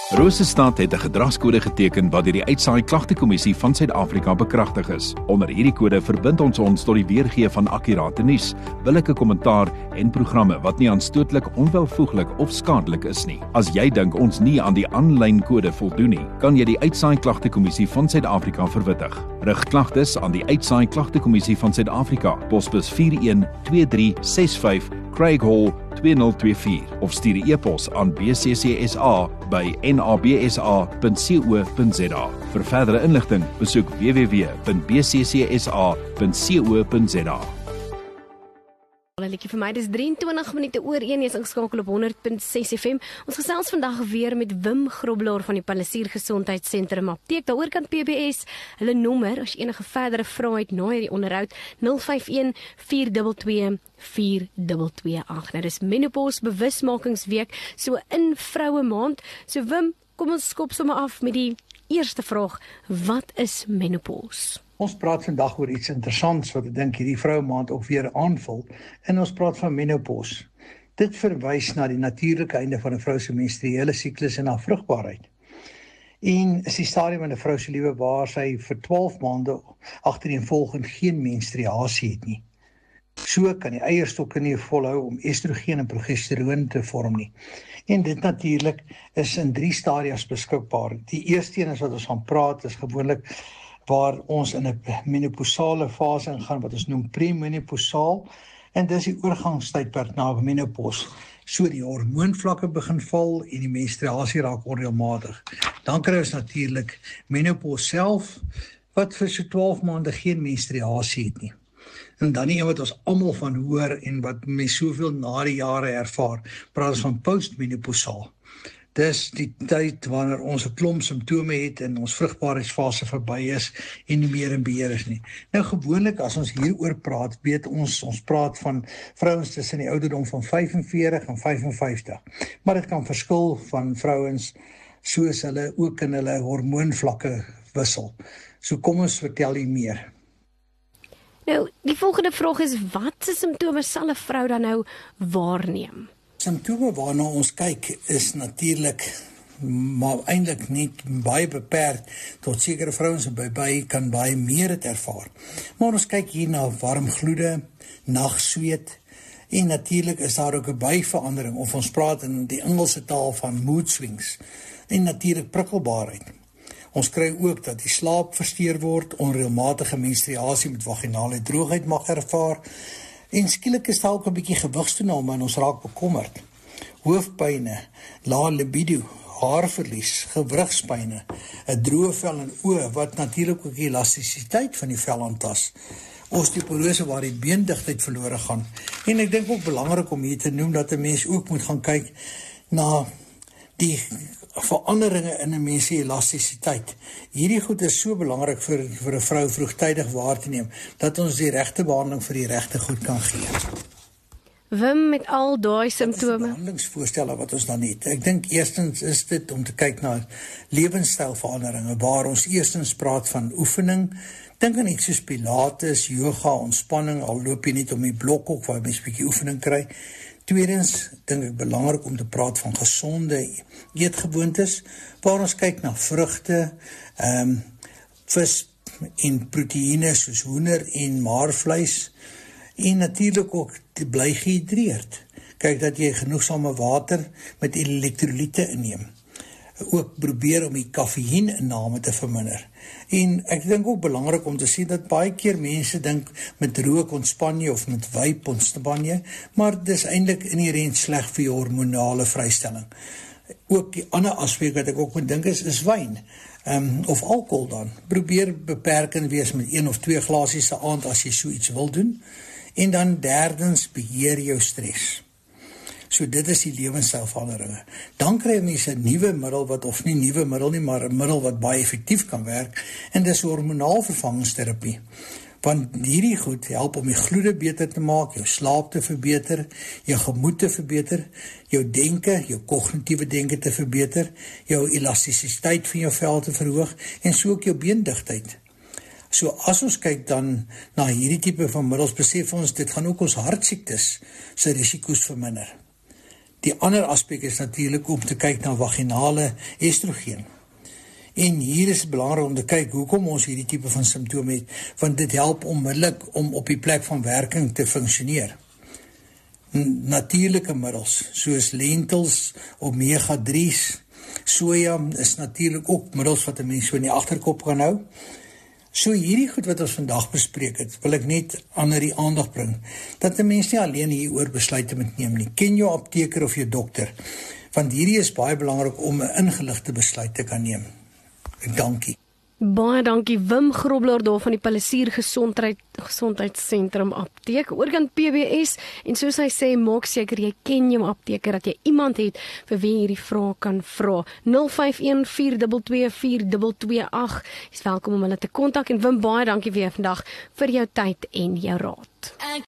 Rosestad het 'n gedragskode geteken wat deur die Uitsaai Klagtekommissie van Suid-Afrika bekragtig is. Onder hierdie kode verbind ons tot die weergee van akkurate nuus, billike kommentaar en programme wat nie aanstootlik, onwelvoeglik of skadelik is nie. As jy dink ons nie aan die aanlyn kode voldoen nie, kan jy die Uitsaai Klagtekommissie van Suid-Afrika verwittig. Rig klagtes aan die Uitsaai Klagtekommissie van Suid-Afrika, posbus 412365, Craig Hall 2024 of stuur 'n e-pos aan bccsa@nabsa.co.za. Vir verdere inligting, besoek www.bccsa.co.za. Vir my, dis 23 minute oor 1, is ingeskakel op 100.6 FM. Ons gesels vandag weer met Wim Grobelaar van die Palisier Gesondheidssentrum Apteek. Daaroor kan PBS hulle nommer as enige verdere vrae het na hierdie onderhoud 051 422 4228. Nou dis menopause bewusmakingsweek, so in vroue maand. So Wim, kom ons skop sommer af met die eerste vraag. Wat is menopause? Ons praat vandag oor iets interessants wat ek dink hierdie vroue-maand ook weer aanvul, en ons praat van menopause. Dit verwys na die natuurlike einde van 'n vrou se menstruele siklus en haar vrugbaarheid. En is die stadium in 'n vrou se lewe waar sy vir 12 maande agtereenvolgend geen menstruasie het nie. So kan die eierstokke nie volhou om estrogen en progesteroon te vorm nie. En dit natuurlik is in 3 stadiums beskikbaar. Die eerste een is wat ons van praat, is gewoonlik waar ons in 'n menopausale fase ingaan wat ons noem premenopausaal, en dis die oorgangstydperk na menopause. So die hormoonvlakke begin val en die menstruasie raak onreëlmatig. Dan kry ons natuurlik menopause self, wat vir so 12 maande geen menstruasie het nie. En dan die een wat ons almal van hoor en wat mense soveel na die jare ervaar, praat ons van postmenopausaal. Dis die tyd wanneer ons 'n klomp simptome het en ons vrugbaarheidsfase verby is en nie meer in beheer is nie. Nou gewoonlik as ons hieroor praat, weet ons praat van vrouens tussen die ouderdom van 45 en 55. Maar dit kan verskil van vrouens soos hulle ook in hulle hormoonvlakke wissel. So kom ons vertel u meer. Nou, die volgende vraag is, watse simptome sal 'n vrou dan nou waarneem? Simptome waarna ons kyk is natuurlik, maar eintlik nie baie beperk tot sekere vrouens en by kan baie meer het ervaar. Maar ons kyk hier na warm gloede, nagsweet, en natuurlik is daar ook 'n byverandering, of ons praat in die Engelse taal van mood swings, en natuurlik prikkelbaarheid. Ons kry ook dat die slaap versteur word, onreëlmatige menstruasie met vaginale droogheid mag ervaar, en skielik is daar ook 'n bietjie gewigstoename en ons raak bekommerd. Hoofpyne, lae libido, haarverlies, gewrigspyne, 'n droë vel en oë wat natuurlik ook die elastisiteit van die vel aantas. Osteoporose waar die beendigtheid verlore gaan. En ek dink ook belangrik om hier te noem dat 'n mens ook moet gaan kyk na die veranderinge in 'n mens se elastisiteit. Hierdie goed is so belangrik vir 'n vrou vroegtydig waar te neem, dat ons die regte behandeling vir die regte goed kan gee. Wim, met al daai simptome, behandelingsvoorstelle wat ons dan het. Ek dink eerstens is dit om te kyk na lewenstylveranderinge, waar ons eerstens praat van oefening. Dink aan iets soos pilates, yoga, ontspanning, al loop jy net om die blok op waar jy 'n bietjie oefening kry. Tweedens dink ek belangrik om te praat van gesonde eetgewoontes, waar ons kyk na vrugte, vis en proteïene soos hoender en maarvleis, en natuurlik ook te bly gehidreerd. Kyk dat jy genoegsame water met elektrolyte inneem. Ook probeer om die kafeïninname te verminder. En ek dink ook belangrik om te sien dat baie keer mense dink met rook ontspan jy of met vape ontspan jy, maar dis eintlik inherënt sleg vir jou hormonale vrystelling. Ook die ander aspek wat ek ook moet dink is wyn. Of alkohol dan. Probeer beperkend wees met 1 of 2 glasies 'n aand as jy so iets wil doen. En dan derdens, beheer jou stres. So dit is die lewenstylveranderinge. Dan kry mense 'n nuwe middel wat, of nie nuwe middel nie, maar 'n middel wat baie effektief kan werk, en dis hormonaalvervangingsterapie. Want hierdie goed help om die gloede beter te maak, jou slaap te verbeter, jou gemoed te verbeter, jou denke, jou kognitiewe denke te verbeter, jou elastisiteit van jou vel te verhoog, en so ook jou beendigtheid. So as ons kyk dan na hierdie tipe van middels, besef ons dit gaan ook ons hartsiektes se risiko's verminder. Die ander aspek is natuurlik om te kyk na vaginale estrogen. En hier is het belangrik om te kyk hoekom ons hierdie tipe van simptome het, want dit help onmiddellik om op die plek van werking te funksioneer. Natuurlike middels, soos lentils, omega-3's, soja is natuurlik ook middels wat 'n mens so in die agterkop kan hou. So hierdie goed wat ons vandag bespreek het, wil ek net onder die aandag bring, dat 'n mens nie alleen hieroor besluite moet neem nie. Ken jou apteker of jou dokter, want hierdie is baie belangrik om 'n ingeligte besluit te kan neem. Dankie. Baie dankie Wim Grobler daar van die Palisier Gesondheidssentrum apteek, oorkant PBS, en soos hy sê, maak seker jy ken jou apteker, dat jy iemand het vir wie hierdie vrae kan vra. 051-422-4228 is welkom om hulle te kontak, en Wim, baie dankie weer vandag vir jou tyd en jou raad.